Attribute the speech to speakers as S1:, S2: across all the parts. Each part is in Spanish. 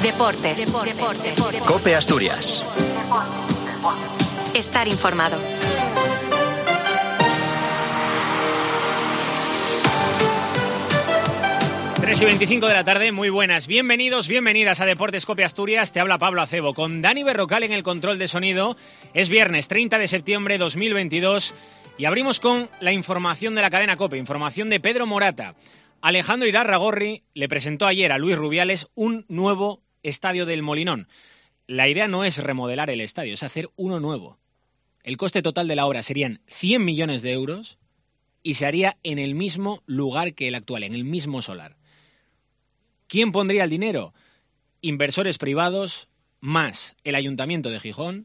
S1: Deportes.
S2: COPE Asturias.
S1: Estar informado.
S3: Y 25 de la tarde, muy buenas, bienvenidos, bienvenidas a Deportes COPE Asturias. Te habla Pablo Acebo con Dani Berrocal en el control de sonido. Es viernes 30 de septiembre de 2022 y abrimos con la información de la cadena COPE, información de Pedro Morata. Alejandro Irarragorri le presentó ayer a Luis Rubiales un nuevo estadio del Molinón. La idea no es remodelar el estadio, es hacer uno nuevo. El coste total de la obra serían 100 millones de euros y se haría en el mismo lugar que el actual, en el mismo solar. ¿Quién pondría el dinero? Inversores privados, más el Ayuntamiento de Gijón,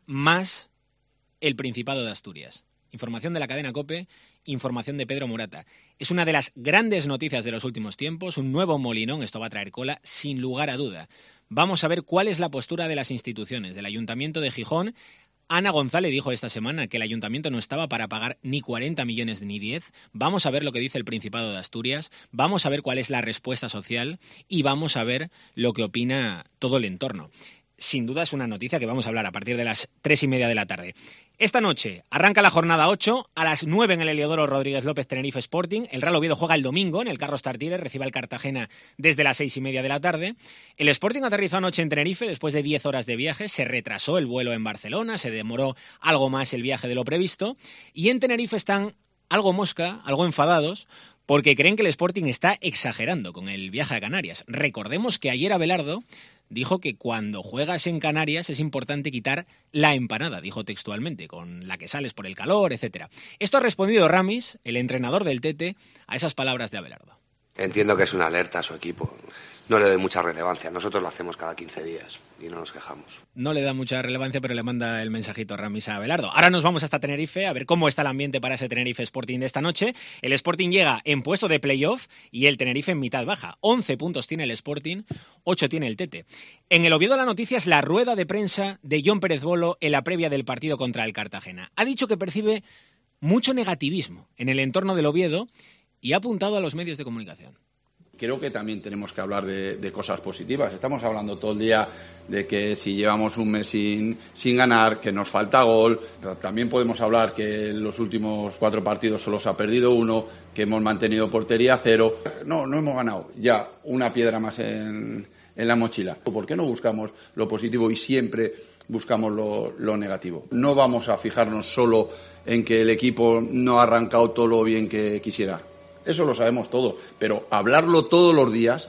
S3: más el Principado de Asturias. Información de la cadena COPE, información de Pedro Morata. Es una de las grandes noticias de los últimos tiempos, un nuevo Molinón, esto va a traer cola, sin lugar a duda. Vamos a ver cuál es la postura de las instituciones, del Ayuntamiento de Gijón. Ana González dijo esta semana que el Ayuntamiento no estaba para pagar ni 40 millones ni 10. Vamos a ver lo que dice el Principado de Asturias, vamos a ver cuál es la respuesta social y vamos a ver lo que opina todo el entorno. Sin duda es una noticia que vamos a hablar a partir de las 3:30 de la tarde. Esta noche arranca la jornada 8, a las 9 en el Heliodoro Rodríguez López Tenerife Sporting. El Real Oviedo juega el domingo en el Carlos Tartiere, recibe al Cartagena desde las 6:30 de la tarde. El Sporting aterrizó anoche en Tenerife después de 10 horas de viaje, se retrasó el vuelo en Barcelona, se demoró algo más el viaje de lo previsto y en Tenerife están algo mosca, algo enfadados, porque creen que el Sporting está exagerando con el viaje a Canarias. Recordemos que ayer Abelardo dijo que cuando juegas en Canarias es importante quitar la empanada, dijo textualmente, con la que sales por el calor, etc. Esto ha respondido Ramis, el entrenador del Tete, a esas palabras de Abelardo.
S4: Entiendo que es una alerta a su equipo. No le doy mucha relevancia. Nosotros lo hacemos cada 15 días y no nos quejamos.
S3: No le da mucha relevancia, pero le manda el mensajito Ramis a Abelardo. Ahora nos vamos hasta Tenerife a ver cómo está el ambiente para ese Tenerife Sporting de esta noche. El Sporting llega en puesto de playoff y el Tenerife en mitad baja. 11 puntos tiene el Sporting, 8 tiene el Tete. En el Oviedo la noticia es la rueda de prensa de Jon Pérez Bolo en la previa del partido contra el Cartagena. Ha dicho que percibe mucho negativismo en el entorno del Oviedo y ha apuntado a los medios de comunicación.
S5: Creo que también tenemos que hablar de cosas positivas. Estamos hablando todo el día de que si llevamos un mes sin ganar, que nos falta gol. También podemos hablar que en los últimos 4 partidos solo se ha perdido 1, que hemos mantenido portería 0. No hemos ganado. Ya una piedra más en la mochila. ¿Por qué no buscamos lo positivo y siempre buscamos lo negativo? No vamos a fijarnos solo en que el equipo no ha arrancado todo lo bien que quisiera. Eso lo sabemos todo, pero hablarlo todos los días,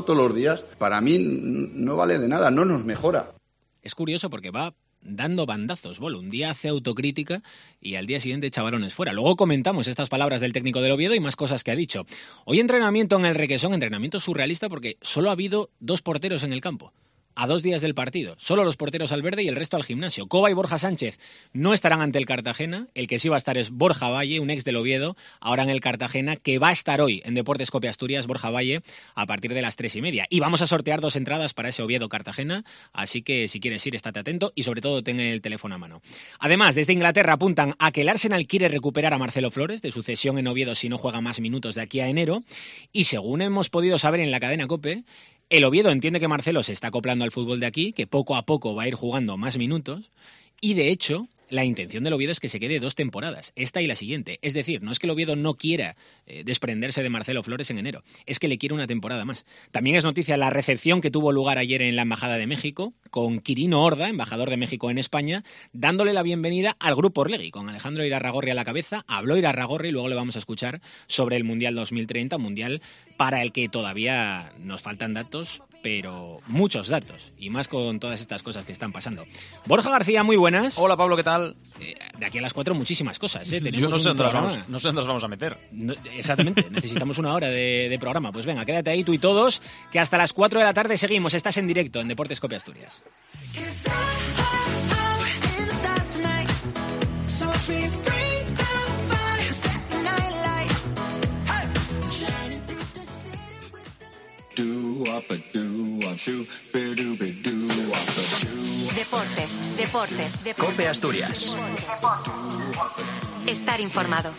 S5: para mí no vale de nada, no nos mejora.
S3: Es curioso porque va dando bandazos, Bolo. Un día hace autocrítica y al día siguiente echa balones fuera. Luego comentamos estas palabras del técnico del Oviedo y más cosas que ha dicho. Hoy entrenamiento en el Requesón, entrenamiento surrealista porque solo ha habido 2 porteros en el campo. A 2 días del partido, solo los porteros al verde y el resto al gimnasio. Coba y Borja Sánchez no estarán ante el Cartagena, el que sí va a estar es Borja Valle, un ex del Oviedo, ahora en el Cartagena, que va a estar hoy en Deportes COPE Asturias, Borja Valle, a partir de las 3:30. Y vamos a sortear 2 entradas para ese Oviedo-Cartagena, así que si quieres ir, estate atento y sobre todo ten el teléfono a mano. Además, desde Inglaterra apuntan a que el Arsenal quiere recuperar a Marcelo Flores de su cesión en Oviedo si no juega más minutos de aquí a enero, y según hemos podido saber en la cadena COPE, el Oviedo entiende que Marcelo se está acoplando al fútbol de aquí, que poco a poco va a ir jugando más minutos y, de hecho, la intención del Oviedo es que se quede 2 temporadas, esta y la siguiente. Es decir, no es que el Oviedo no quiera desprenderse de Marcelo Flores en enero, es que le quiere una temporada más. También es noticia la recepción que tuvo lugar ayer en la Embajada de México, con Quirino Horda, embajador de México en España, dándole la bienvenida al Grupo Orlegui, con Alejandro Irarragorri a la cabeza. Habló Irarragorri y luego le vamos a escuchar sobre el Mundial 2030, mundial para el que todavía nos faltan datos, pero muchos datos, y más con todas estas cosas que están pasando. Borja García, muy buenas.
S6: Hola, Pablo, ¿qué tal?
S3: De aquí a las 4 muchísimas cosas. Tenemos
S6: Yo no sé dónde
S3: programa.
S6: nos vamos a meter.
S3: No, exactamente, necesitamos una hora de programa. Pues venga, quédate ahí tú y todos, que hasta las 4 de la tarde seguimos. Estás en directo en Deportes COPE Asturias.
S1: Deportes.
S2: COPE Asturias.
S1: Estar informado.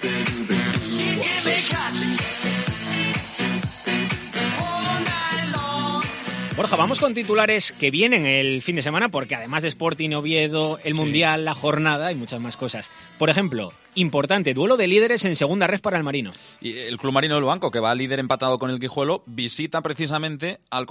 S3: Borja, vamos con titulares que vienen el fin de semana, porque además de Sporting, Oviedo, el Mundial, la jornada y muchas más cosas. Por ejemplo, importante, duelo de líderes en segunda ref para el Marino.
S6: Y el Club Marino del Banco, que va líder empatado con el Guijuelo, visita precisamente al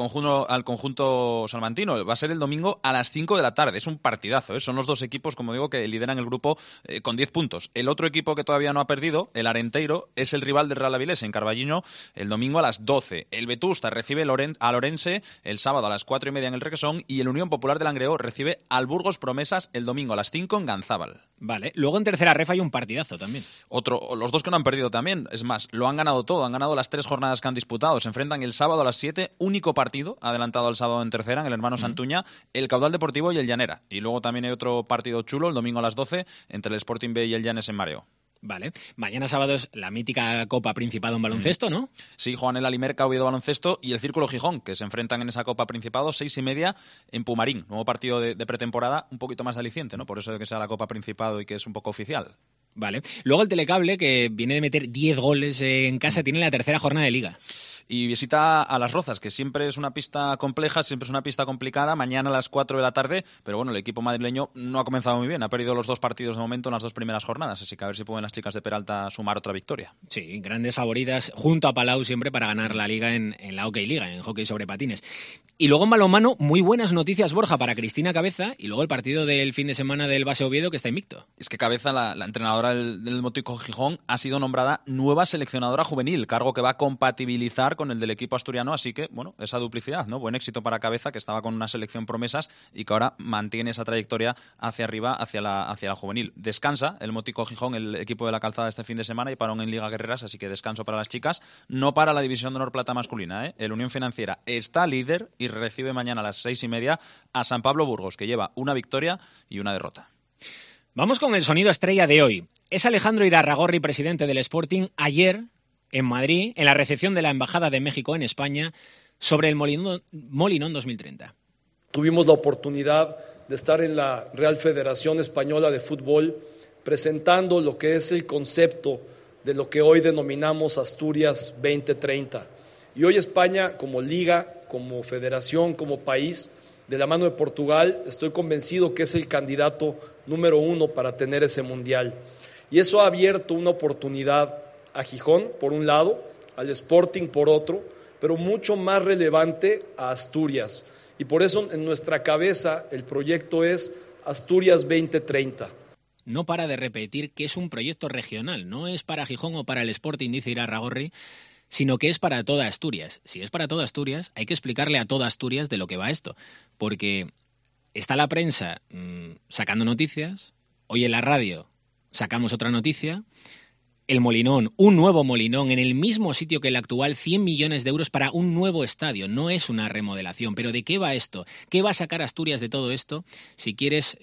S6: conjunto salmantino. Va a ser el domingo a las 5 de la tarde. Es un partidazo, ¿eh? Son los dos equipos, como digo, que lideran el grupo con 10 puntos. El otro equipo que todavía no ha perdido, el Arenteiro, es el rival del Real Avilés en Carballiño el domingo a las 12. El Vetusta recibe a Lorense el sábado a las 4:30 en el Requesón, y el Unión Popular de Langreo recibe al Burgos Promesas el domingo a las 5 en Ganzábal.
S3: Vale, luego en tercera ref hay un partidazo también.
S6: Los dos que no han perdido también, es más, lo han ganado todo, han ganado las 3 jornadas que han disputado. Se enfrentan el sábado a las 7, único partido adelantado al sábado en tercera, en el Hermano Santuña, el Caudal Deportivo y el Llanera. Y luego también hay otro partido chulo el domingo a las 12 entre el Sporting B y el Llanes en Mareo.
S3: Vale, mañana sábado es la mítica Copa Principado en baloncesto, ¿no?
S6: Sí, juegan el Alimerca, Oviedo Baloncesto y el Círculo Gijón, que se enfrentan en esa Copa Principado, 6:30 en Pumarín. Nuevo partido de pretemporada, un poquito más de aliciente, ¿no? Por eso de que sea la Copa Principado y que es un poco oficial.
S3: Vale. Luego el Telecable, que viene de meter 10 goles en casa, tiene la tercera jornada de Liga.
S6: Y visita a Las Rozas, que siempre es una pista compleja, siempre es una pista complicada, mañana a las 4 de la tarde, pero bueno, el equipo madrileño no ha comenzado muy bien, ha perdido los 2 partidos de momento en las 2 primeras jornadas, así que a ver si pueden las chicas de Peralta sumar otra victoria.
S3: Sí, grandes favoritas junto a Palau siempre para ganar la Liga en la Hockey Liga, en hockey sobre patines. Y luego en balonmano, muy buenas noticias, Borja, para Cristina Cabeza, y luego el partido del fin de semana del Base Oviedo, que está invicto.
S6: Es que Cabeza, la entrenadora del Motico Gijón, ha sido nombrada nueva seleccionadora juvenil, cargo que va a compatibilizar con el del equipo asturiano, así que, bueno, esa duplicidad, ¿no? Buen éxito para Cabeza, que estaba con una selección promesas y que ahora mantiene esa trayectoria hacia arriba, hacia la juvenil. Descansa el Motico Gijón, el equipo de la Calzada, este fin de semana, y parón en Liga Guerreras, así que descanso para las chicas, no para la División de Honor Plata masculina, ¿eh? El Unión Financiera está líder y recibe mañana a las 6:30 a San Pablo Burgos, que lleva una victoria y una derrota.
S3: Vamos con el sonido estrella de hoy. Es Alejandro Irarragorri, presidente del Sporting, ayer en Madrid, en la recepción de la Embajada de México en España, sobre el Molinón 2030.
S7: Tuvimos la oportunidad de estar en la Real Federación Española de Fútbol presentando lo que es el concepto de lo que hoy denominamos Asturias 2030. Y hoy España, como liga, como federación, como país, de la mano de Portugal, estoy convencido que es el candidato número 1 para tener ese mundial. Y eso ha abierto una oportunidad a Gijón, por un lado, al Sporting, por otro, pero mucho más relevante a Asturias. Y por eso en nuestra cabeza el proyecto es Asturias 2030.
S3: No para de repetir que es un proyecto regional, no es para Gijón o para el Sporting, dice Irarragorri, sino que es para toda Asturias. Si es para toda Asturias, hay que explicarle a toda Asturias de lo que va esto, porque está la prensa sacando noticias, hoy en la radio sacamos otra noticia, el Molinón, un nuevo Molinón, en el mismo sitio que el actual, 100 millones de euros para un nuevo estadio. No es una remodelación, pero ¿de qué va esto? ¿Qué va a sacar Asturias de todo esto? Si quieres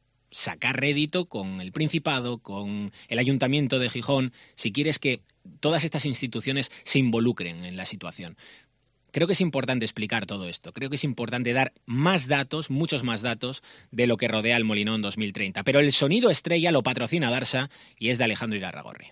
S3: sacar rédito con el Principado, con el Ayuntamiento de Gijón, si quieres que todas estas instituciones se involucren en la situación. Creo que es importante explicar todo esto. Creo que es importante dar más datos, muchos más datos, de lo que rodea el Molinón 2030. Pero el sonido estrella lo patrocina Darsa y es de Alejandro Irarragorri.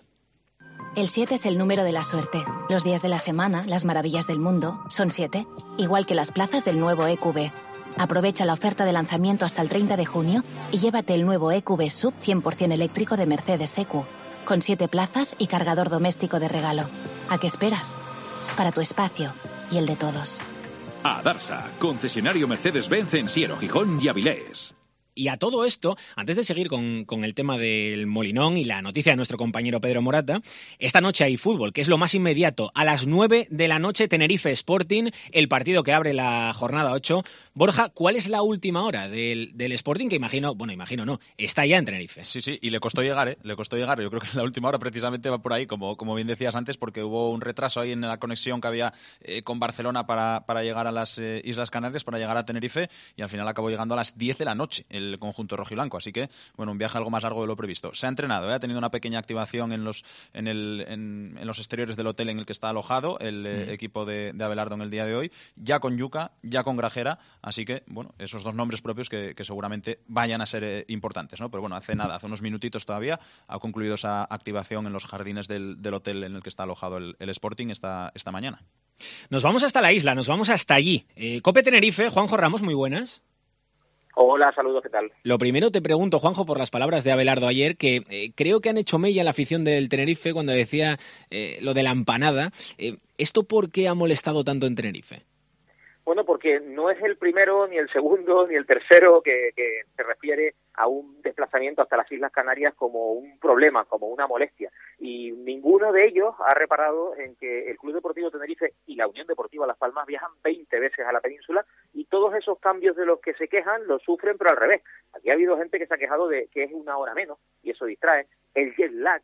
S8: El 7 es el número de la suerte. Los días de la semana, las maravillas del mundo, son 7, igual que las plazas del nuevo EQB. Aprovecha la oferta de lanzamiento hasta el 30 de junio y llévate el nuevo EQB Sub 100% eléctrico de Mercedes-EQ, con 7 plazas y cargador doméstico de regalo. ¿A qué esperas? Para tu espacio y el de todos.
S9: A Darsa, concesionario Mercedes-Benz en Siero, Gijón y Avilés.
S3: Y a todo esto, antes de seguir con el tema del Molinón y la noticia de nuestro compañero Pedro Morata, esta noche hay fútbol, que es lo más inmediato. A las 9 de la noche, Tenerife Sporting, el partido que abre la jornada 8. Borja, ¿cuál es la última hora del Sporting? Que imagino no, está ya en Tenerife.
S6: Sí, y le costó llegar, le costó llegar. Yo creo que la última hora precisamente va por ahí, como bien decías antes, porque hubo un retraso ahí en la conexión que había con Barcelona para llegar a las Islas Canarias, para llegar a Tenerife, y al final acabó llegando a las 10 de la noche el el conjunto rojiblanco. Así que, bueno, un viaje algo más largo de lo previsto. Se ha entrenado, ha tenido una pequeña activación en los exteriores del hotel en el que está alojado el equipo de Abelardo en el día de hoy, ya con Yuka, ya con Grajera, así que, bueno, esos dos nombres propios que seguramente vayan a ser importantes, ¿no? Pero bueno, hace unos minutitos todavía, ha concluido esa activación en los jardines del hotel en el que está alojado el Sporting esta mañana.
S3: Nos vamos hasta la isla, nos vamos hasta allí. Cope Tenerife, Juanjo Ramos, muy buenas.
S10: Hola, saludos, ¿qué tal?
S3: Lo primero te pregunto, Juanjo, por las palabras de Abelardo ayer, que creo que han hecho mella la afición del Tenerife cuando decía lo de la empanada. ¿Esto por qué ha molestado tanto en Tenerife?
S10: Bueno, porque no es el primero, ni el segundo, ni el tercero que se refiere a un desplazamiento hasta las Islas Canarias como un problema, como una molestia. Y ninguno de ellos ha reparado en que el Club Deportivo Tenerife y la Unión Deportiva Las Palmas viajan 20 veces a la península y todos esos cambios de los que se quejan los sufren, pero al revés. Aquí ha habido gente que se ha quejado de que es una hora menos y eso distrae. El jet lag,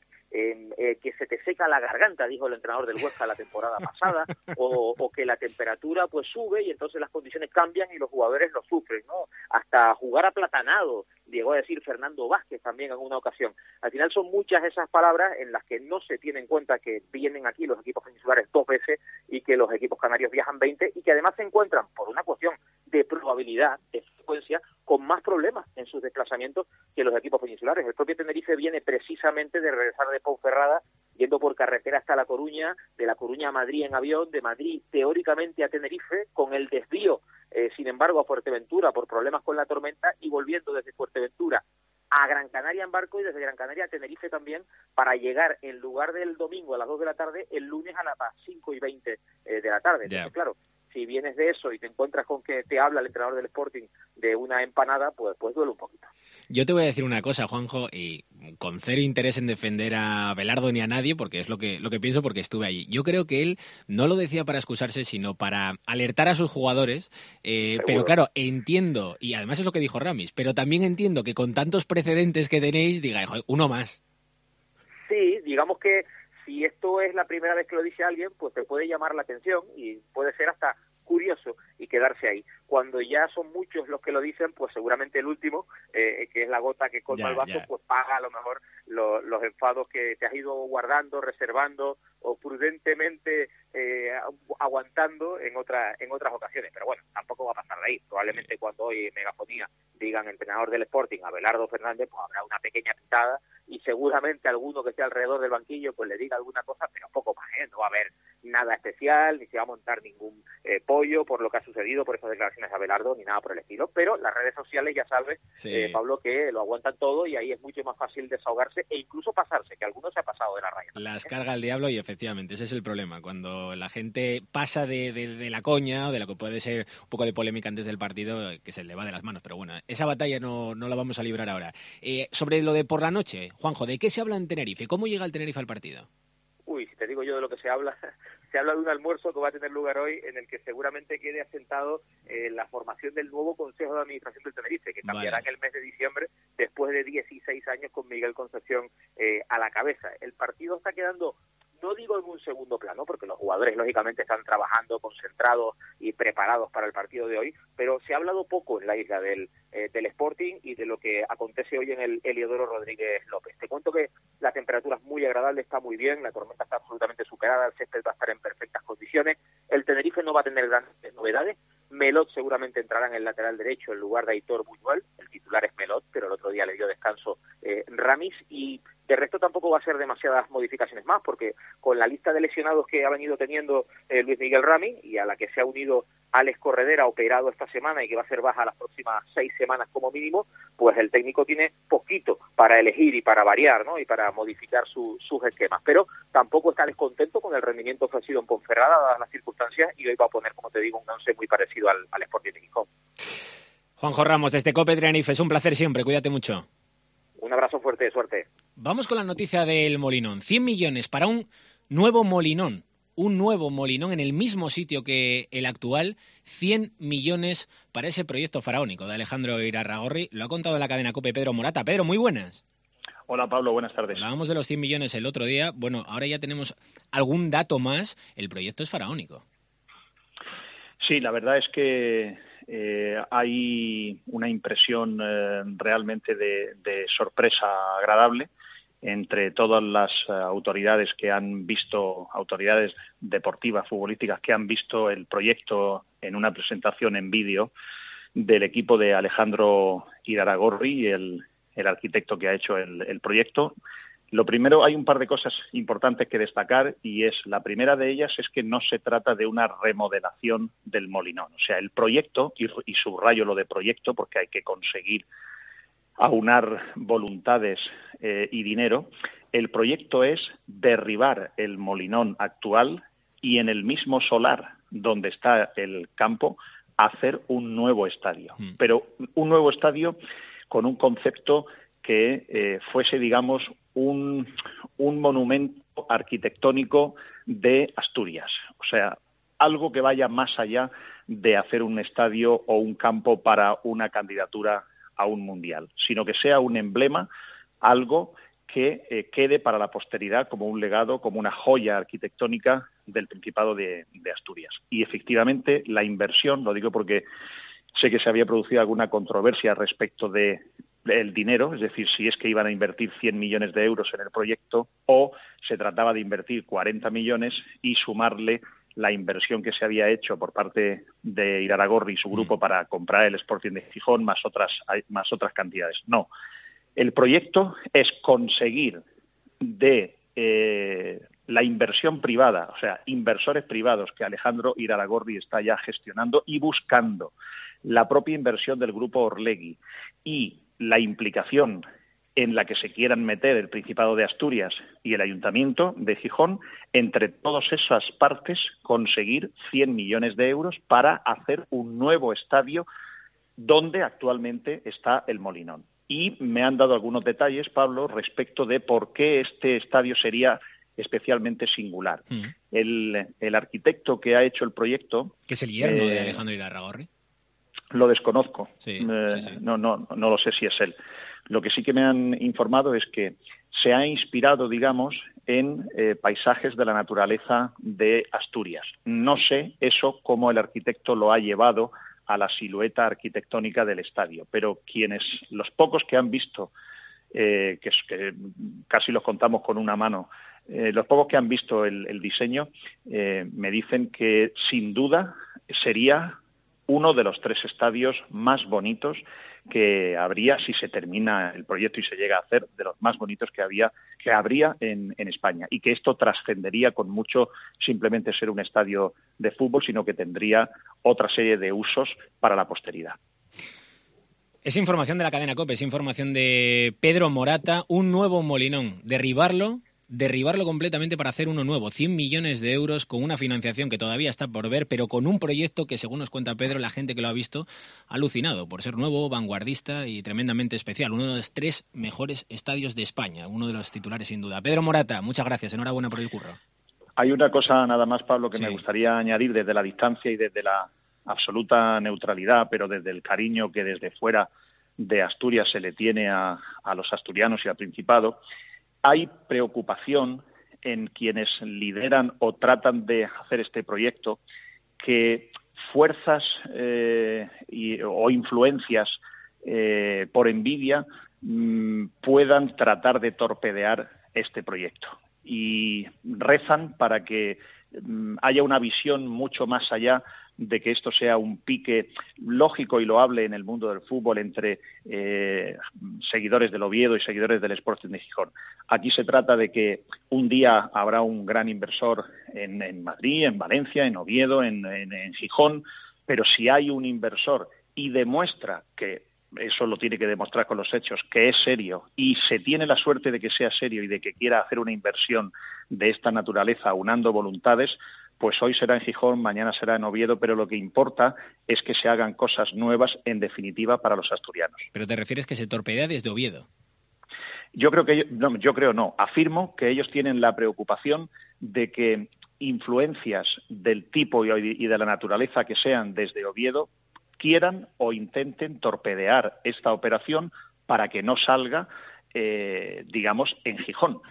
S10: que se te seca la garganta, dijo el entrenador del Huesca la temporada pasada, o que la temperatura pues sube y entonces las condiciones cambian y los jugadores lo sufren, ¿no? Hasta jugar aplatanado, llegó a decir Fernando Vázquez también en una ocasión. Al final son muchas esas palabras en las que no se tiene en cuenta que vienen aquí los equipos peninsulares 2 veces y que los equipos canarios viajan 20 y que además se encuentran, por una cuestión de probabilidad, de frecuencia, con más problemas en sus desplazamientos que los equipos peninsulares. El propio Tenerife viene precisamente de regresar de Ponferrada, yendo por carretera hasta La Coruña, de La Coruña a Madrid en avión, de Madrid teóricamente a Tenerife, con el desvío, sin embargo, a Fuerteventura por problemas con la tormenta y volviendo desde Fuerteventura a Gran Canaria en barco y desde Gran Canaria a Tenerife también para llegar en lugar del domingo a las 2 de la tarde, el lunes a las 5:20 de la tarde. Entonces, claro, si vienes de eso y te encuentras con que te habla el entrenador del Sporting de una empanada, pues duele un poquito.
S3: Yo te voy a decir una cosa, Juanjo, y con cero interés en defender a Abelardo ni a nadie, porque es lo que pienso porque estuve allí. Yo creo que él no lo decía para excusarse, sino para alertar a sus jugadores, pero claro, entiendo, y además es lo que dijo Ramis, pero también entiendo que con tantos precedentes que tenéis, diga, uno más.
S10: Sí, digamos que si esto es la primera vez que lo dice alguien, pues te puede llamar la atención y puede ser hasta curioso y quedarse ahí. Cuando ya son muchos los que lo dicen, pues seguramente el último, que es la gota que colma el vaso, pues paga a lo mejor los enfados que te has ido guardando, reservando o prudentemente aguantando en otras ocasiones. Pero bueno, tampoco va a pasar de ahí. Probablemente cuando hoy en Megafonía digan entrenador del Sporting, Abelardo Fernández, pues habrá una pequeña pitada y seguramente alguno que esté alrededor del banquillo pues le diga alguna cosa, pero poco más, no va a haber nada especial, ni se va a montar ningún pollo por lo que ha sucedido, por esas declaraciones de Abelardo, ni nada por el estilo, pero las redes sociales ya sabes, Pablo, que lo aguantan todo y ahí es mucho más fácil desahogarse e incluso pasarse, que algunos se ha pasado de la raya.
S3: Las carga el diablo y efectivamente ese es el problema, cuando la gente pasa de la coña o de lo que puede ser un poco de polémica antes del partido, que se le va de las manos, pero bueno, esa batalla no la vamos a librar ahora. Sobre lo de por la noche, Juanjo, ¿de qué se habla en Tenerife? ¿Cómo llega el Tenerife al partido?
S10: Uy, si te digo yo de lo que se habla, se habla de un almuerzo que va a tener lugar hoy en el que seguramente quede asentado la formación del nuevo Consejo de Administración del Tenerife, que cambiará en el mes de diciembre después de 16 años con Miguel Concepción a la cabeza. El partido está quedando, no digo en un segundo plano, porque los jugadores lógicamente están trabajando, concentrados y preparados para el partido de hoy, pero se ha hablado poco en la isla del Sporting y de lo que acontece hoy en el Heliodoro Rodríguez López. Te cuento que la temperatura es muy agradable, está muy bien, la tormenta está absolutamente superada, el césped va a estar en perfectas condiciones, el Tenerife no va a tener grandes novedades, Melot seguramente entrará en el lateral derecho en lugar de Aitor Buñuel, el titular es Melot, pero el otro día le dio descanso Ramis, y de resto tampoco va a ser demasiadas modificaciones más, porque con la lista de lesionados que ha venido teniendo Luis Miguel Ramis y a la que se ha unido Alex Corredera, operado esta semana y que va a ser baja las próximas 6 semanas como mínimo, pues el técnico tiene poquito para elegir y para variar, ¿no? Y para modificar sus esquemas, pero tampoco está descontento con el rendimiento ofrecido en Ponferrada, dadas las circunstancias, y hoy va a poner, como te digo, un once muy parecido al Sporting de Gijón.
S3: Juanjo Ramos, desde Cope Tenerife, es un placer siempre, cuídate mucho.
S10: Un abrazo fuerte, suerte.
S3: Vamos con la noticia del Molinón. 100 millones para un nuevo Molinón. Un nuevo Molinón en el mismo sitio que el actual. 100 millones para ese proyecto faraónico de Alejandro Irarragorri. Lo ha contado en la cadena COPE Pedro Morata. Pedro, muy buenas.
S11: Hola Pablo, buenas tardes.
S3: Hablábamos de los 100 millones el otro día. Bueno, ahora ya tenemos algún dato más. El proyecto es faraónico.
S11: Sí, la verdad es que hay una impresión realmente de sorpresa agradable entre todas las autoridades autoridades deportivas, futbolísticas, que han visto el proyecto en una presentación en vídeo del equipo de Alejandro Iraragorri, el arquitecto que ha hecho el proyecto. Lo primero, hay un par de cosas importantes que destacar, y la primera de ellas es que no se trata de una remodelación del Molinón. O sea, el proyecto, y subrayo lo de proyecto porque hay que conseguir aunar voluntades y dinero, el proyecto es derribar el Molinón actual y en el mismo solar donde está el campo hacer un nuevo estadio. Pero un nuevo estadio con un concepto que fuese, digamos, un monumento arquitectónico de Asturias. O sea, algo que vaya más allá de hacer un estadio o un campo para una candidatura a un mundial, sino que sea un emblema, algo que quede para la posteridad como un legado, como una joya arquitectónica del Principado de Asturias. Y efectivamente la inversión, lo digo porque sé que se había producido alguna controversia respecto del dinero, es decir, si es que iban a invertir 100 millones de euros en el proyecto o se trataba de invertir 40 millones y sumarle la inversión que se había hecho por parte de Iraragorri y su grupo para comprar el Sporting de Gijón más otras cantidades. No. El proyecto es conseguir de la inversión privada, o sea, inversores privados que Alejandro Iraragorri está ya gestionando y buscando, la propia inversión del grupo Orlegui y la implicación en la que se quieran meter el Principado de Asturias y el Ayuntamiento de Gijón, entre todas esas partes conseguir 100 millones de euros para hacer un nuevo estadio donde actualmente está el Molinón. Y me han dado algunos detalles, Pablo, respecto de por qué este estadio sería especialmente singular. El arquitecto que ha hecho el proyecto...
S3: ¿Que es el yerno de Alejandro Iraragorri?
S11: Lo desconozco.
S3: Sí.
S11: No lo sé si es él. Lo que sí que me han informado es que se ha inspirado, digamos, en paisajes de la naturaleza de Asturias. No sé eso cómo el arquitecto lo ha llevado a la silueta arquitectónica del estadio, pero los pocos que han visto, que casi los contamos con una mano, los pocos que han visto el diseño, me dicen que sin duda sería uno de los 3 estadios más bonitos que habría si se termina el proyecto y se llega a hacer, de los más bonitos que habría en España, y que esto trascendería con mucho simplemente ser un estadio de fútbol, sino que tendría otra serie de usos para la posteridad.
S3: Es información de la cadena COPE, es información de Pedro Morata, un nuevo Molinón, derribarlo completamente para hacer uno nuevo, 100 millones de euros con una financiación que todavía está por ver, pero con un proyecto que, según nos cuenta Pedro, la gente que lo ha visto ha alucinado por ser nuevo, vanguardista y tremendamente especial, uno de los 3 mejores estadios de España, uno de los titulares sin duda. Pedro Morata, muchas gracias, enhorabuena por el curro.
S11: Hay una cosa nada más, Pablo, que me gustaría añadir desde la distancia y desde la absoluta neutralidad, pero desde el cariño que desde fuera de Asturias se le tiene a los asturianos y al Principado. Hay preocupación en quienes lideran o tratan de hacer este proyecto que fuerzas o influencias por envidia puedan tratar de torpedear este proyecto. Y rezan para que haya una visión mucho más allá de que esto sea un pique lógico y loable en el mundo del fútbol entre seguidores del Oviedo y seguidores del Sporting de Gijón. Aquí se trata de que un día habrá un gran inversor en Madrid, en Valencia, en Oviedo, en Gijón, pero si hay un inversor y demuestra que eso lo tiene que demostrar con los hechos, que es serio, y se tiene la suerte de que sea serio y de que quiera hacer una inversión de esta naturaleza aunando voluntades, pues hoy será en Gijón, mañana será en Oviedo, pero lo que importa es que se hagan cosas nuevas, en definitiva, para los asturianos.
S3: ¿Pero te refieres que se torpedea desde Oviedo?
S11: Afirmo que ellos tienen la preocupación de que influencias del tipo y de la naturaleza que sean desde Oviedo quieran o intenten torpedear esta operación para que no salga, digamos, en Gijón.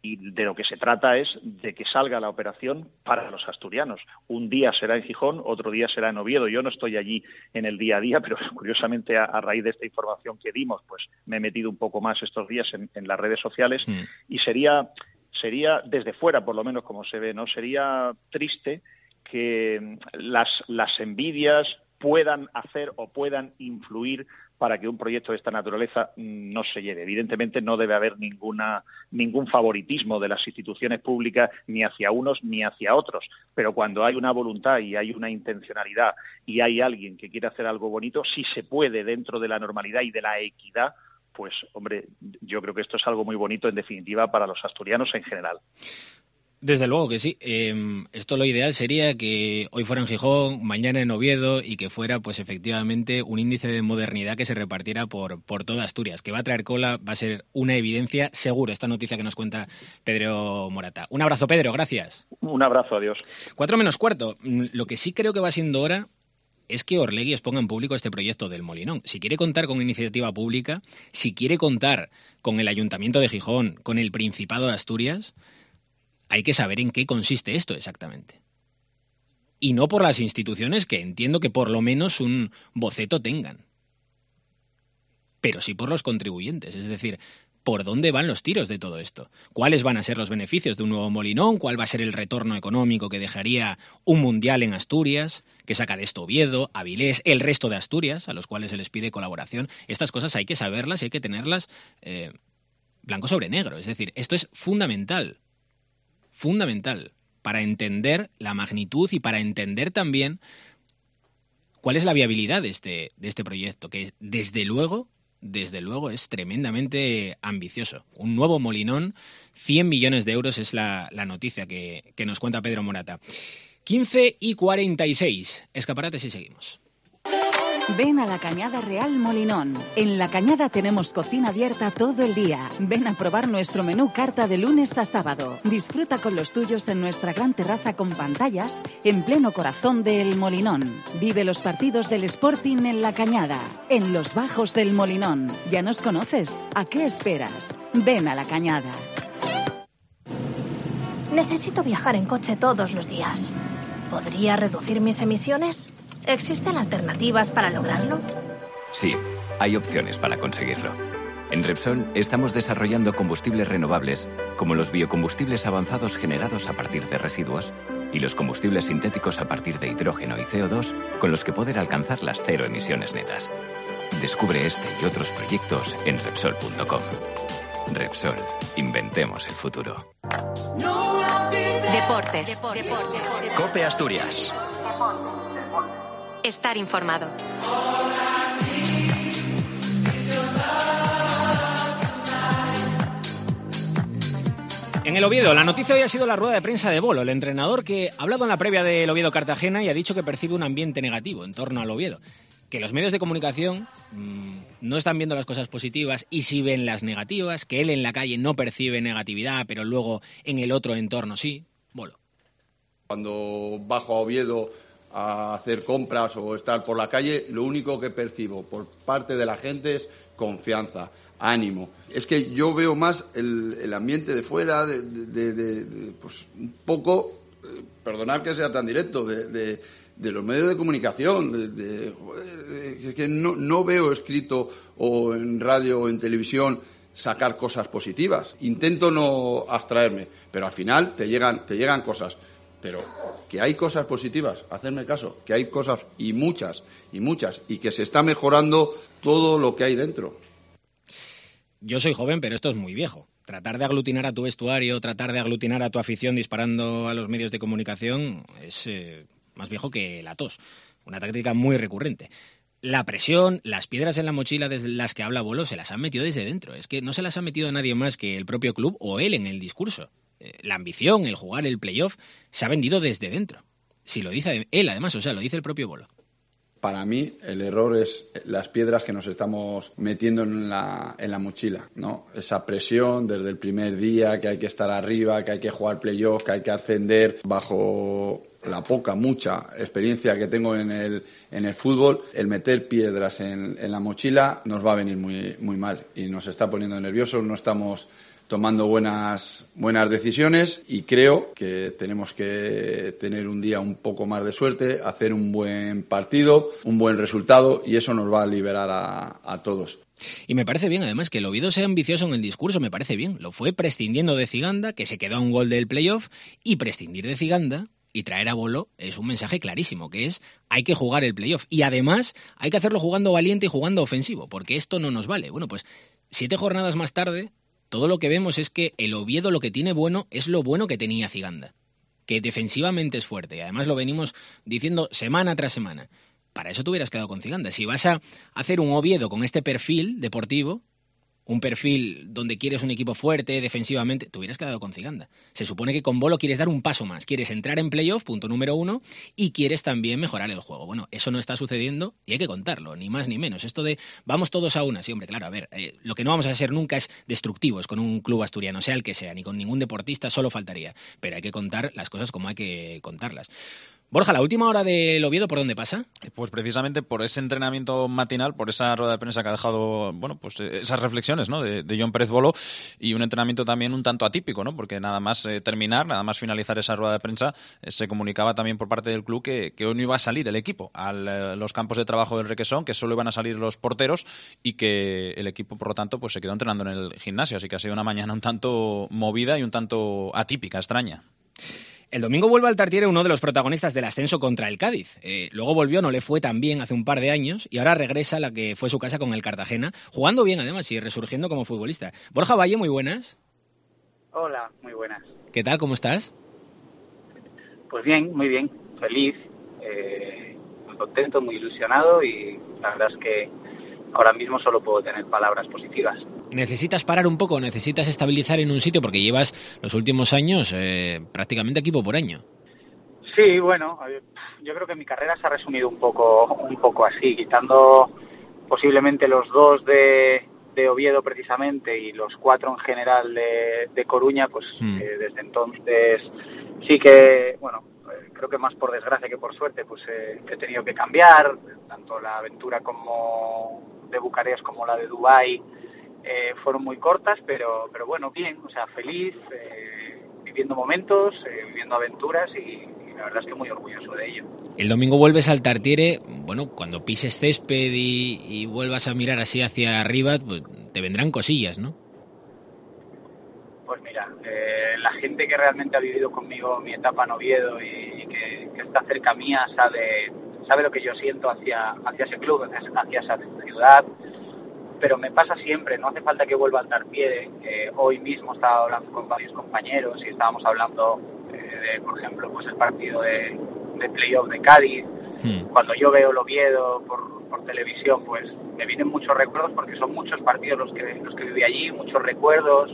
S11: Y de lo que se trata es de que salga la operación para los asturianos. Un día será en Gijón, otro día será en Oviedo. Yo no estoy allí en el día a día, pero curiosamente a raíz de esta información que dimos, pues me he metido un poco más estos días en las redes sociales y sería desde fuera, por lo menos como se ve, ¿no? Sería triste que las envidias puedan hacer o puedan influir para que un proyecto de esta naturaleza no se lleve. Evidentemente no debe haber ningún favoritismo de las instituciones públicas ni hacia unos ni hacia otros, pero cuando hay una voluntad y hay una intencionalidad y hay alguien que quiere hacer algo bonito, si se puede dentro de la normalidad y de la equidad, pues hombre, yo creo que esto es algo muy bonito en definitiva para los asturianos en general.
S3: Desde luego que sí. Esto lo ideal sería que hoy fuera en Gijón, mañana en Oviedo y que fuera pues efectivamente un índice de modernidad que se repartiera por toda Asturias. Que va a traer cola, va a ser una evidencia seguro esta noticia que nos cuenta Pedro Morata. Un abrazo, Pedro, gracias.
S11: Un abrazo, adiós.
S3: 4:45. Lo que sí creo que va siendo hora es que Orlegui exponga en público este proyecto del Molinón. Si quiere contar con iniciativa pública, si quiere contar con el Ayuntamiento de Gijón, con el Principado de Asturias, hay que saber en qué consiste esto exactamente. Y no por las instituciones que entiendo que por lo menos un boceto tengan. Pero sí por los contribuyentes, es decir, ¿por dónde van los tiros de todo esto? ¿Cuáles van a ser los beneficios de un nuevo Molinón? ¿Cuál va a ser el retorno económico que dejaría un mundial en Asturias? ¿Qué saca de esto Oviedo, Avilés, el resto de Asturias, a los cuales se les pide colaboración? Estas cosas hay que saberlas y hay que tenerlas blanco sobre negro. Es decir, esto es fundamental para entender la magnitud y para entender también cuál es la viabilidad de este proyecto, que desde luego es tremendamente ambicioso. Un nuevo Molinón, 100 millones de euros es la noticia que nos cuenta Pedro Morata. 15:46, escaparates y seguimos.
S12: Ven a la Cañada Real Molinón. En la Cañada tenemos cocina abierta todo el día. Ven a probar nuestro menú carta de lunes a sábado. Disfruta con los tuyos en nuestra gran terraza con pantallas en pleno corazón de El Molinón. Vive los partidos del Sporting en la Cañada, en los bajos del Molinón. ¿Ya nos conoces? ¿A qué esperas? Ven a la Cañada.
S13: Necesito viajar en coche todos los días. ¿Podría reducir mis emisiones? ¿Existen alternativas para lograrlo?
S14: Sí, hay opciones para conseguirlo. En Repsol estamos desarrollando combustibles renovables, como los biocombustibles avanzados generados a partir de residuos y los combustibles sintéticos a partir de hidrógeno y CO2, con los que poder alcanzar las cero emisiones netas. Descubre este y otros proyectos en Repsol.com. Repsol, inventemos el futuro.
S1: Deportes.
S2: COPE Asturias.
S1: Estar informado.
S3: En el Oviedo, la noticia hoy ha sido la rueda de prensa de Bolo, el entrenador que ha hablado en la previa del Oviedo-Cartagena y ha dicho que percibe un ambiente negativo en torno al Oviedo. Que los medios de comunicación no están viendo las cosas positivas y sí ven las negativas, que él en la calle no percibe negatividad, pero luego en el otro entorno sí. Bolo.
S5: Cuando bajo a Oviedo a hacer compras o estar por la calle, lo único que percibo por parte de la gente es confianza, ánimo. Es que yo veo más el ambiente de fuera, pues un poco, perdonad que sea tan directo, de los medios de comunicación. Es que no veo escrito o en radio o en televisión sacar cosas positivas. Intento no abstraerme, pero al final te llegan cosas. Pero que hay cosas positivas, hacedme caso, que hay cosas y muchas, y que se está mejorando todo lo que hay dentro.
S3: Yo soy joven, pero esto es muy viejo. Tratar de aglutinar a tu vestuario, tratar de aglutinar a tu afición disparando a los medios de comunicación es más viejo que la tos. Una táctica muy recurrente. La presión, las piedras en la mochila de las que habla Bolo se las han metido desde dentro. Es que no se las ha metido nadie más que el propio club o él en el discurso. La ambición, el jugar el playoff, se ha vendido desde dentro. Si lo dice él, además, o sea, lo dice el propio Bolo.
S5: Para mí, el error es las piedras que nos estamos metiendo en la mochila, ¿no? Esa presión desde el primer día, que hay que estar arriba, que hay que jugar playoff, que hay que ascender. Bajo la mucha experiencia que tengo en el fútbol, el meter piedras en la mochila nos va a venir muy, muy mal y nos está poniendo nerviosos, no estamos tomando buenas decisiones, y creo que tenemos que tener un día un poco más de suerte, hacer un buen partido, un buen resultado, y eso nos va a liberar a todos.
S3: Y me parece bien, además, que el Oviedo sea ambicioso en el discurso, me parece bien. Lo fue prescindiendo de Ciganda, que se quedó a un gol del playoff, y prescindir de Ciganda y traer a Bolo es un mensaje clarísimo, que es hay que jugar el playoff. Y además hay que hacerlo jugando valiente y jugando ofensivo, porque esto no nos vale. Bueno, pues 7 jornadas más tarde, todo lo que vemos es que el Oviedo lo que tiene bueno es lo bueno que tenía Ciganda, que defensivamente es fuerte. Y además lo venimos diciendo semana tras semana. Para eso te hubieras quedado con Ciganda. Si vas a hacer un Oviedo con este perfil deportivo, un perfil donde quieres un equipo fuerte defensivamente, te hubieras quedado con Ciganda. Se supone que con Bolo quieres dar un paso más. Quieres entrar en playoff, punto número 1, y quieres también mejorar el juego. Bueno, eso no está sucediendo y hay que contarlo, ni más ni menos. Esto de vamos todos a una, sí, hombre, claro, a ver, lo que no vamos a hacer nunca es destructivos con un club asturiano, sea el que sea, ni con ningún deportista, solo faltaría. Pero hay que contar las cosas como hay que contarlas. Borja, ¿la última hora del Oviedo por dónde pasa?
S6: Pues precisamente por ese entrenamiento matinal, por esa rueda de prensa que ha dejado, bueno, pues esas reflexiones, ¿no?, de Jon Pérez Bolo, y un entrenamiento también un tanto atípico, ¿no?, porque nada más finalizar esa rueda de prensa, se comunicaba también por parte del club que hoy no iba a salir el equipo a los campos de trabajo del Requesón, que solo iban a salir los porteros y que el equipo, por lo tanto, pues se quedó entrenando en el gimnasio, así que ha sido una mañana un tanto movida y un tanto atípica, extraña.
S3: El domingo vuelve al Tartiere uno de los protagonistas del ascenso contra el Cádiz. Luego volvió, no le fue tan bien hace un par de años, y ahora regresa a la que fue su casa con el Cartagena, jugando bien además y resurgiendo como futbolista. Borja Valle, muy buenas.
S15: Hola, muy buenas.
S3: ¿Qué tal? ¿Cómo estás?
S15: Pues bien, muy bien, feliz, muy contento, muy ilusionado, y la verdad es que ahora mismo solo puedo tener palabras positivas.
S3: ¿Necesitas parar un poco? ¿Necesitas estabilizar en un sitio? Porque llevas los últimos años prácticamente equipo por año.
S15: Sí, bueno, yo creo que mi carrera se ha resumido un poco así, quitando posiblemente los 2 de Oviedo precisamente y los 4 en general de Coruña, pues desde entonces sí que, bueno, creo que más por desgracia que por suerte, pues he tenido que cambiar, tanto la aventura como de Bucarest como la de Dubái fueron muy cortas, pero bueno, bien, o sea, feliz, viviendo momentos, viviendo aventuras, y la verdad es que muy orgulloso de ello.
S3: El domingo vuelves al Tartiere, bueno, cuando pises césped y vuelvas a mirar así hacia arriba, pues te vendrán cosillas, ¿no?
S15: Pues mira, la gente que realmente ha vivido conmigo mi etapa en Oviedo y que está cerca mía sabe lo que yo siento hacia ese club, hacia esa ciudad. Pero me pasa siempre, no hace falta que vuelva al Tartiere. Hoy mismo estaba hablando con varios compañeros y estábamos hablando de, por ejemplo, pues el partido de playoff de Cádiz. Cuando yo veo el Oviedo por televisión, pues me vienen muchos recuerdos, porque son muchos partidos los que viví allí, muchos recuerdos.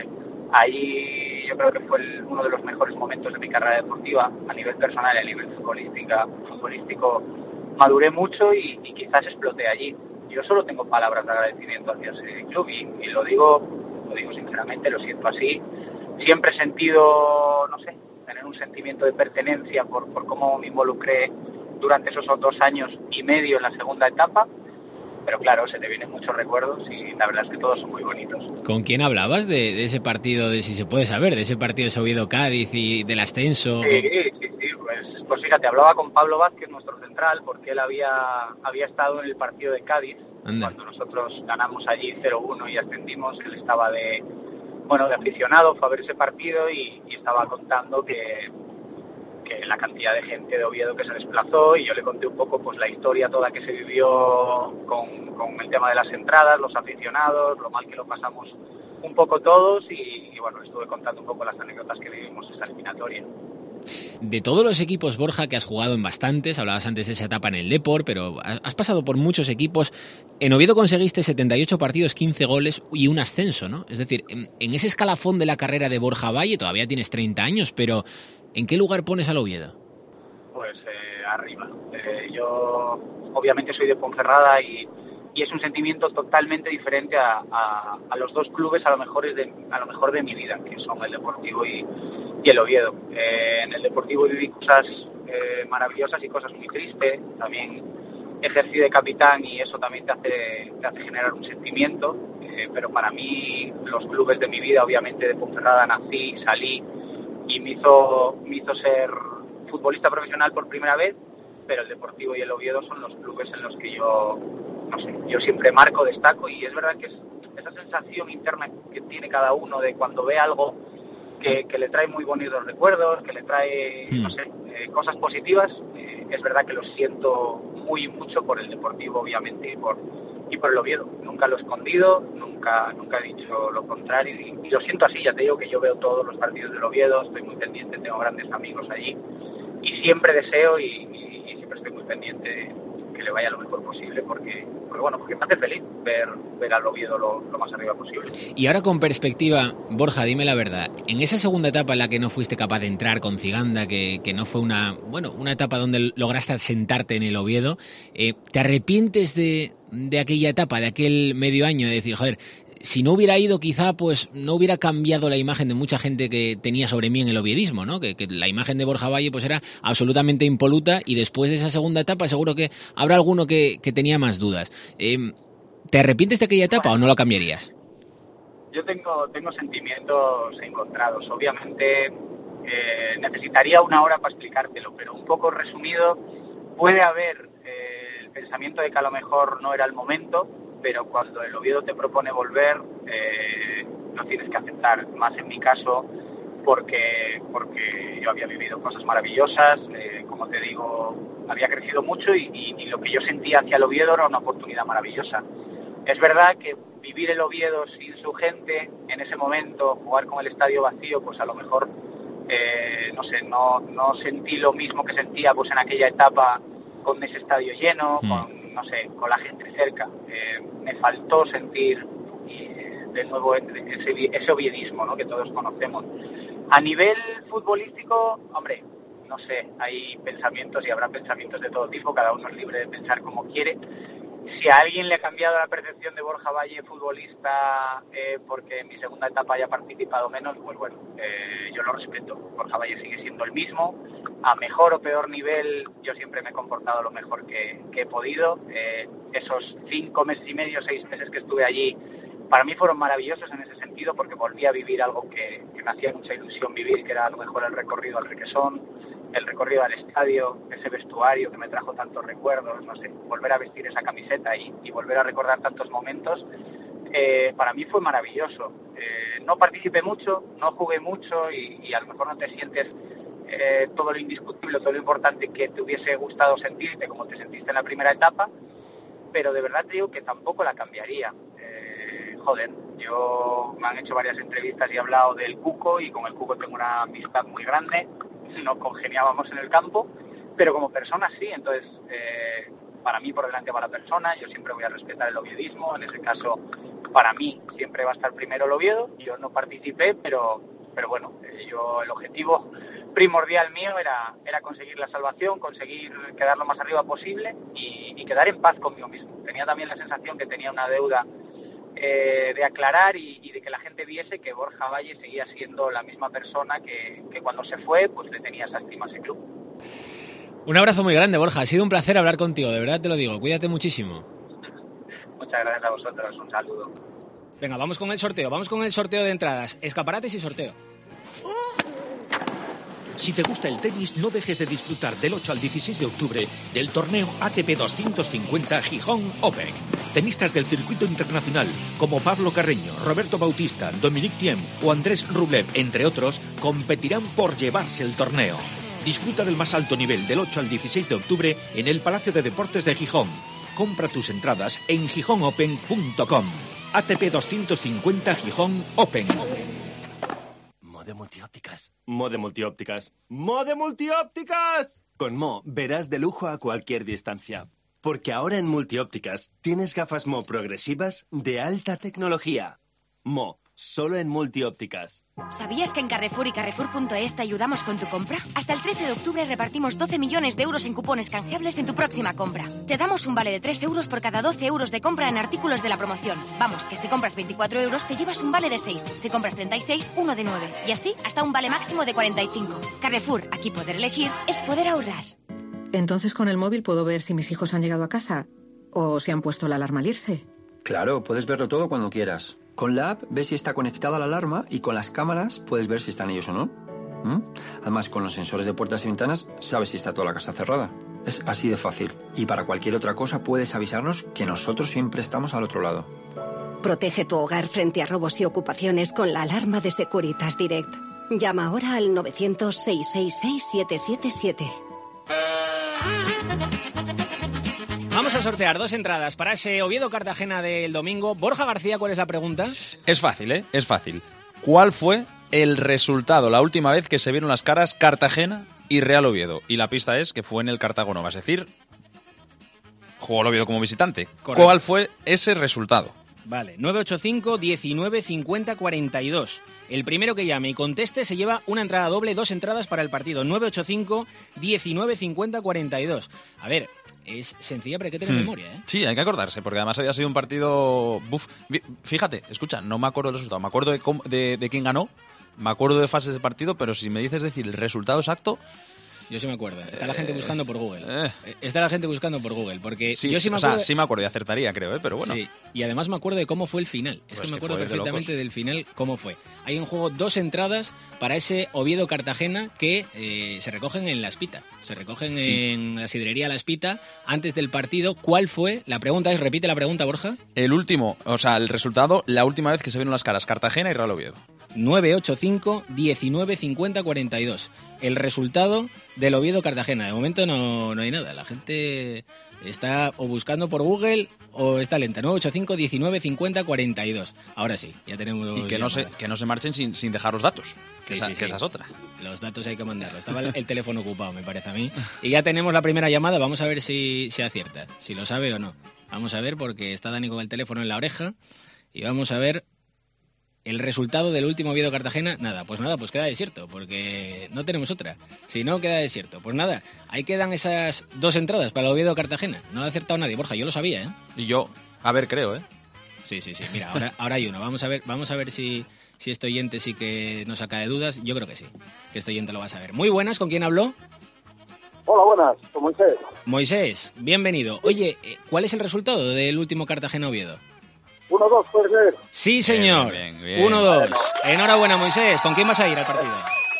S15: Allí yo creo que fue uno de los mejores momentos de mi carrera deportiva, a nivel personal y a nivel futbolístico. Maduré mucho y quizás exploté allí. Yo solo tengo palabras de agradecimiento hacia ese club y lo digo sinceramente, lo siento así. Siempre he sentido, no sé, tener un sentimiento de pertenencia por cómo me involucré durante esos 2 años y medio en la segunda etapa, pero claro, se te vienen muchos recuerdos y la verdad es que todos son muy bonitos.
S3: ¿Con quién hablabas de ese partido, de si se puede saber, de ese partido de Oviedo-Cádiz y del ascenso?
S15: Sí, pues fíjate, hablaba con Pablo Vázquez, nuestro central, porque él había estado en el partido de Cádiz. Anda. Cuando nosotros ganamos allí 0-1 y ascendimos. Él estaba de aficionado, fue a ver ese partido y estaba contando que la cantidad de gente de Oviedo que se desplazó, y yo le conté un poco pues la historia toda que se vivió con el tema de las entradas, los aficionados, lo mal que lo pasamos un poco todos, y bueno, estuve contando un poco las anécdotas que vivimos esa eliminatoria.
S3: De todos los equipos, Borja, que has jugado en bastantes, hablabas antes de esa etapa en el Depor, pero has pasado por muchos equipos. En Oviedo conseguiste 78 partidos, 15 goles y un ascenso, ¿no? Es decir, en ese escalafón de la carrera de Borja Valle todavía tienes 30 años, pero ¿en qué lugar pones al Oviedo?
S15: Pues arriba. Yo obviamente soy de Ponferrada y es un sentimiento totalmente diferente a los 2 clubes a lo mejor de mi vida, que son el Deportivo y el Oviedo. En el Deportivo viví cosas maravillosas y cosas muy tristes. También ejercí de capitán y eso también te hace generar un sentimiento. pero para mí los clubes de mi vida, obviamente de Ponferrada nací, salí y me hizo ser futbolista profesional por primera vez, pero el Deportivo y el Oviedo son los clubes en los que yo siempre marco, destaco, y es verdad que es esa sensación interna que tiene cada uno de cuando ve algo que le trae muy bonitos recuerdos, que le trae, cosas positivas, es verdad que lo siento muy mucho por el Deportivo, obviamente, y por el Oviedo. Nunca lo he escondido, nunca he dicho lo contrario, y lo siento así. Ya te digo que yo veo todos los partidos del Oviedo, estoy muy pendiente, tengo grandes amigos allí, y siempre deseo y siempre estoy muy pendiente que le vaya lo mejor posible, porque me hace feliz ver al Oviedo lo más arriba posible.
S3: Y ahora, con perspectiva, Borja, dime la verdad, en esa segunda etapa en la que no fuiste capaz de entrar con Ciganda, que no fue una etapa donde lograste asentarte en el Oviedo, ¿te arrepientes de aquella etapa, de aquel medio año, de decir, joder, si no hubiera ido, quizá pues no hubiera cambiado la imagen de mucha gente que tenía sobre mí en el oviedismo, ¿no? Que la imagen de Borja Valle pues era absolutamente impoluta, y después de esa segunda etapa seguro que habrá alguno que tenía más dudas. ¿Te arrepientes de aquella etapa o no lo cambiarías?
S15: Yo tengo sentimientos encontrados. Obviamente necesitaría una hora para explicártelo, pero un poco resumido, puede haber el pensamiento de que a lo mejor no era el momento, pero cuando el Oviedo te propone volver, no tienes que aceptar. Más en mi caso, porque yo había vivido cosas maravillosas, como te digo, había crecido mucho y lo que yo sentía hacia el Oviedo era una oportunidad maravillosa. Es verdad que vivir el Oviedo sin su gente, en ese momento, jugar con el estadio vacío, pues a lo mejor, no sentí lo mismo que sentía pues en aquella etapa con ese estadio lleno, con la gente cerca. Me faltó sentir de nuevo ese oviedismo, ¿no?, que todos conocemos. A nivel futbolístico, hombre, no sé, hay pensamientos y habrá pensamientos de todo tipo, cada uno es libre de pensar como quiere. Si a alguien le ha cambiado la percepción de Borja Valle futbolista porque en mi segunda etapa haya participado menos, pues bueno, yo lo respeto. Borja Valle sigue siendo el mismo, a mejor o peor nivel. Yo siempre me he comportado lo mejor que he podido. Esos 5 meses y medio, 6 meses que estuve allí, para mí fueron maravillosos en ese sentido, porque volví a vivir algo que me hacía mucha ilusión vivir, que era a lo mejor el recorrido al Requesón, el recorrido al estadio, ese vestuario que me trajo tantos recuerdos, volver a vestir esa camiseta y volver a recordar tantos momentos, para mí fue maravilloso. No participé mucho, no jugué mucho y a lo mejor no te sientes todo lo indiscutible, todo lo importante que te hubiese gustado sentirte como te sentiste en la primera etapa, pero de verdad te digo que tampoco la cambiaría. Me han hecho varias entrevistas y he hablado del Cuco, y con el Cuco tengo una amistad muy grande, no congeniábamos en el campo, pero como persona sí. Entonces, para mí por delante va la persona, yo siempre voy a respetar el oviedismo. En ese caso, para mí siempre va a estar primero el Oviedo. Yo no participé, pero bueno, el objetivo primordial mío era conseguir la salvación, conseguir quedar lo más arriba posible y quedar en paz conmigo mismo. Tenía también la sensación que tenía una deuda de aclarar y de que la gente viese que Borja Valle seguía siendo la misma persona que cuando se fue, pues le tenía esa estima a ese club.
S3: Un abrazo muy grande, Borja. Ha sido un placer hablar contigo, de verdad te lo digo. Cuídate muchísimo.
S15: Muchas gracias a vosotros. Un saludo.
S3: Venga, vamos con el sorteo de entradas, escaparates y sorteo.
S16: Si te gusta el tenis, no dejes de disfrutar del 8 al 16 de octubre del torneo ATP 250 Gijón Open. Tenistas del circuito internacional como Pablo Carreño, Roberto Bautista, Dominique Thiem o Andrés Rublev, entre otros, competirán por llevarse el torneo. Disfruta del más alto nivel del 8 al 16 de octubre en el Palacio de Deportes de Gijón. Compra tus entradas en gijonopen.com. ATP 250 Gijón Open.
S17: Mode Multiópticas. Mode Multiópticas. ¡Mode Multiópticas! Con Mo verás de lujo a cualquier distancia. Porque ahora en Multiópticas tienes gafas Mo progresivas de alta tecnología. Mo, solo en Multiópticas.
S1: ¿Sabías que en Carrefour y Carrefour.es te ayudamos con tu compra? Hasta el 13 de octubre repartimos 12 millones de euros en cupones canjeables en tu próxima compra. Te damos un vale de 3 euros por cada 12 euros de compra en artículos de la promoción. Vamos, que si compras 24 euros te llevas un vale de 6. Si compras 36, uno de 9. Y así hasta un vale máximo de 45. Carrefour, aquí poder elegir es poder ahorrar.
S18: Entonces con el móvil puedo ver si mis hijos han llegado a casa o si han puesto la alarma al irse. Claro, puedes verlo todo cuando quieras. Con la app ves si está conectada la alarma y con las cámaras puedes ver si están ellos o no. Además, con los sensores de puertas y ventanas sabes si está toda la casa cerrada. Es así de fácil. Y para cualquier otra cosa puedes avisarnos, que nosotros siempre estamos al otro lado.
S19: Protege tu hogar frente a robos y ocupaciones con la alarma de Securitas Direct. Llama ahora al 900-666-777.
S3: Vamos a sortear 2 entradas para ese Oviedo-Cartagena del domingo. Borja García, ¿cuál es la pregunta?
S6: Es fácil, ¿eh? Es fácil. ¿Cuál fue el resultado la última vez que se vieron las caras Cartagena y Real Oviedo? Y la pista es que fue en el Cartagonova, es decir, jugó el Oviedo como visitante. Correcto. ¿Cuál fue ese resultado?
S3: Vale, 985 19 50 42. El primero que llame y conteste se lleva una entrada doble, 2 entradas para el partido. 985 19 50 42. A ver, es sencilla, pero hay que tener memoria, ¿eh?
S6: Sí, hay que acordarse, porque además había sido un partido... Fíjate, escucha, no me acuerdo del resultado. Me acuerdo de quién ganó, me acuerdo de fases de partido, pero si me dices decir el resultado exacto...
S3: Yo sí me acuerdo. Está la gente buscando por Google. Está la gente buscando por Google, porque
S6: sí,
S3: yo sí me acuerdo...
S6: O sea, sí me acuerdo y acertaría, creo, pero bueno.
S3: Sí, y además me acuerdo de cómo fue el final. Es que me acuerdo perfectamente del final, cómo fue. Hay en juego 2 entradas para ese Oviedo-Cartagena que se recogen en La Espita. Se recogen en la sidrería La Espita antes del partido. ¿Cuál fue? La pregunta es, repite la pregunta, Borja.
S6: El último, o sea, el resultado, la última vez que se vieron las caras Cartagena y Real Oviedo.
S3: 985 19 50 42. El resultado del Oviedo-Cartagena. De momento no hay nada. La gente está o buscando por Google o está lenta. 985 19 50 42. Ahora sí, ya tenemos...
S6: Y que no se marchen sin dejar los datos, que esa es otra.
S3: Los datos hay que mandarlos. Estaba el teléfono ocupado, me parece a mí. Y ya tenemos la primera llamada. Vamos a ver si se acierta, si lo sabe o no. Vamos a ver, porque está Dani con el teléfono en la oreja. Y vamos a ver... El resultado del último Oviedo-Cartagena, pues queda desierto, porque no tenemos otra. Si no, queda desierto. Pues nada, ahí quedan esas 2 entradas para el Oviedo-Cartagana. No ha acertado nadie, Borja, yo lo sabía, ¿eh?
S6: Y yo, a ver, creo, ¿eh?
S3: Sí, mira, ahora hay uno. Vamos a ver si este oyente sí que nos saca de dudas. Yo creo que sí, que este oyente lo va a saber. Muy buenas, ¿con quién habló?
S20: Hola, buenas, con Moisés.
S3: Moisés, bienvenido. Oye, ¿cuál es el resultado del último Cartagena-Oviedo?
S20: 1-2, puede ser.
S3: Sí, señor.
S6: Bien.
S3: 1-2. Enhorabuena, Moisés. ¿Con quién vas a ir al partido?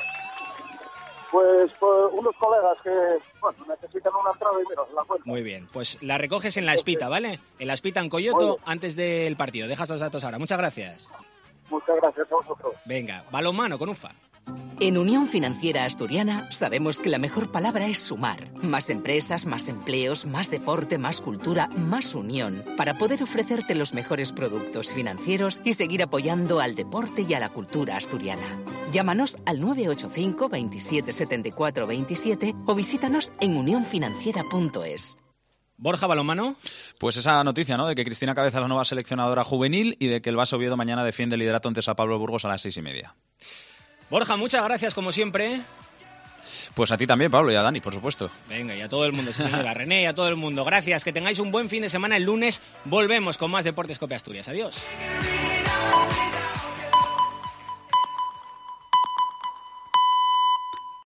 S20: Pues unos colegas que necesitan una entrada y mira, se la cuento.
S3: Muy bien. Pues la recoges en La Espita, ¿vale? En La Espita, en Coyoto, antes del partido. Dejas los datos ahora. Muchas gracias.
S20: Muchas gracias a vosotros.
S3: Venga, balonmano con UFA.
S21: En Unión Financiera Asturiana sabemos que la mejor palabra es sumar. Más empresas, más empleos, más deporte, más cultura, más unión. Para poder ofrecerte los mejores productos financieros y seguir apoyando al deporte y a la cultura asturiana. Llámanos al 985 27 74 27 o visítanos en unionfinanciera.es.
S3: Borja, balonmano.
S6: Pues esa noticia, ¿no? De que Cristina Cabeza es la nueva seleccionadora juvenil y de que el Barça Oviedo mañana defiende el liderato ante San Pablo Burgos a las 6:30.
S3: Borja, muchas gracias como siempre.
S6: Pues a ti también, Pablo, y a Dani, por supuesto.
S3: Venga, y a todo el mundo, sí señora, René, y a todo el mundo. Gracias, que tengáis un buen fin de semana. El lunes volvemos con más Deportes Cope Asturias. Adiós.